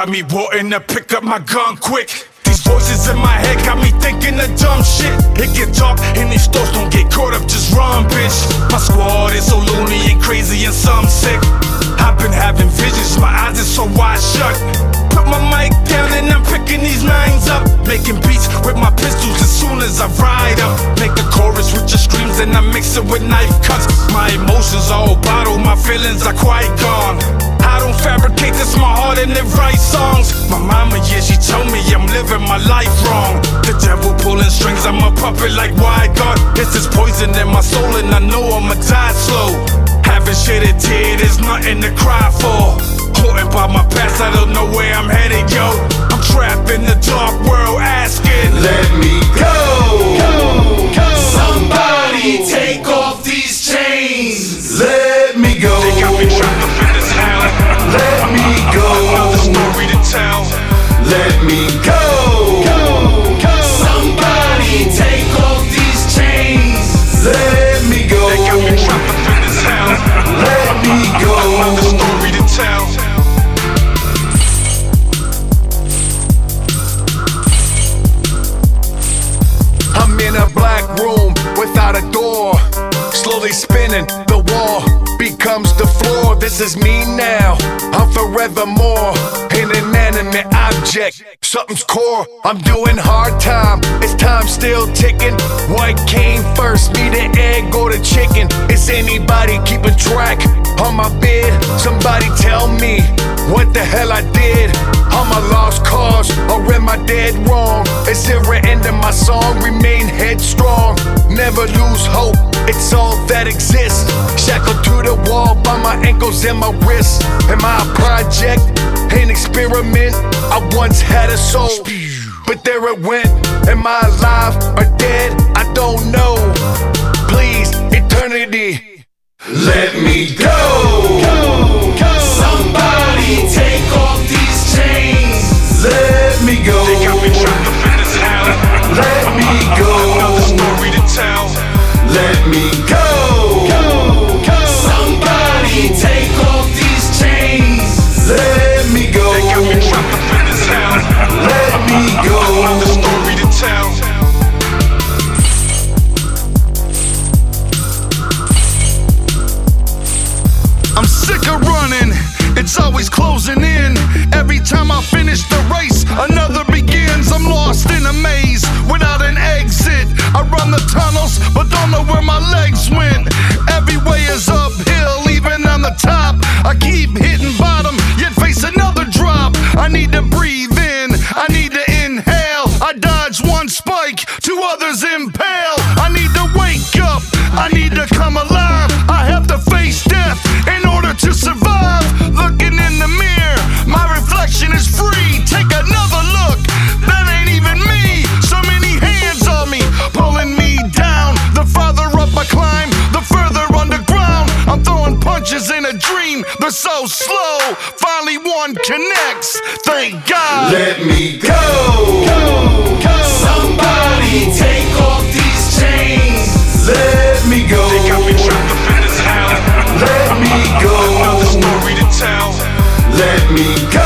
got me wanting to pick up my gun quick. These voices in my head got me thinking of dumb shit. It get dark and these thoughts don't get caught up, just run, bitch. My squad is so loony and crazy and some sick. I've been having visions, my eyes are so wide shut. Put my mic down and I'm picking these lines up. Making beats with my pistols as soon as I ride up. Make the chorus with your screams and I mix it with knife cuts. My emotions are all bottled, my feelings are quite gone. I don't fabricate, this my heart and it writes songs. My mama, yeah, she told me I'm living my life wrong. The devil pulling strings, I'm a puppet like why God. It's this poison in my soul and I know I'ma die slow. Haven't shed a tear, there's nothing to cry for. Haunted by my past, I don't know where I'm headed, yo. I'm trapped in the dark world asking, let me go. Somebody take off these chains. Let me go. They got me trapped up in this hell. Let me go. Another story to tell. Let me go. Somebody take off these chains. Let me go. They got me trapped up in this hell. Let me go. Another story to tell. I'm in a black room without a door. Slowly spinning, the wall becomes the floor. This is me now, I'm forevermore an inanimate object, something's core. I'm doing hard time, it's time still ticking. What came first, me the egg or the chicken? Is anybody keeping track on my bed? Somebody tell me what the hell I did. I'm a lost cause, or am I dead wrong? Is there an end to my song? Remain headstrong, never lose hope, it's all that exists. Shackled to the wall by my ankles and my wrists. Am I a project, an experiment? I once had a soul, but there it went. Am I alive or dead? I don't know. Please, eternity, let me go. Somebody take off these chains. Let me go. They got me trapped up in this hell. Let me go. Another story to tell. Let me go. Somebody take off these chains. Let me go. They got me trapped up in this hell. Let me go. Another story to tell. I'm sick of running, it's always closing in. Every time I finish the race, another begins. I'm lost in a maze without an exit. I run the tunnels, but don't know where my legs went. Every way is uphill, even on the top. I keep hitting bottom, yet face another drop. I need to breathe in, I need to inhale. I dodge one spike, two others impale. I need to wake up, I need to come alive. I have to face death in order to survive. Looking in the mirror, my reflection is free. Take another look, that ain't even me. So many hands on me, pulling me down. The farther up I climb, the further underground. I'm throwing punches in a dream, they're so slow. Finally one connects, thank God. Let me go. Somebody take off these chains. Let me go. They got me trapped up in this hell. Let me go. Another story to tell. Let me go.